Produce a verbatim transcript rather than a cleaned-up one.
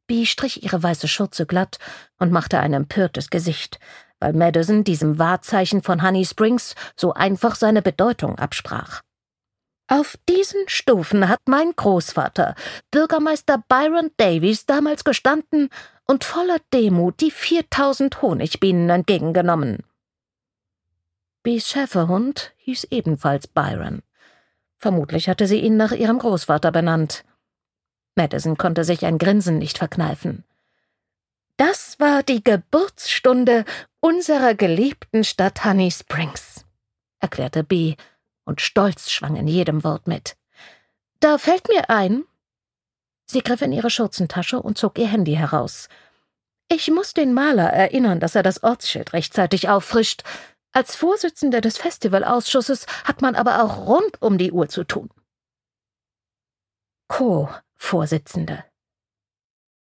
Bee strich ihre weiße Schürze glatt und machte ein empörtes Gesicht, weil Madison diesem Wahrzeichen von Honey Springs so einfach seine Bedeutung absprach. »Auf diesen Stufen hat mein Großvater, Bürgermeister Byron Davies, damals gestanden und voller Demut die viertausend Honigbienen entgegengenommen.« Bees Schäferhund hieß ebenfalls Byron. Vermutlich hatte sie ihn nach ihrem Großvater benannt. Madison konnte sich ein Grinsen nicht verkneifen. »Das war die Geburtsstunde unserer geliebten Stadt Honey Springs«, erklärte Bee, und Stolz schwang in jedem Wort mit. »Da fällt mir ein.« Sie griff in ihre Schürzentasche und zog ihr Handy heraus. »Ich muss den Maler erinnern, dass er das Ortsschild rechtzeitig auffrischt. Als Vorsitzende des Festivalausschusses hat man aber auch rund um die Uhr zu tun.« Co-Vorsitzende.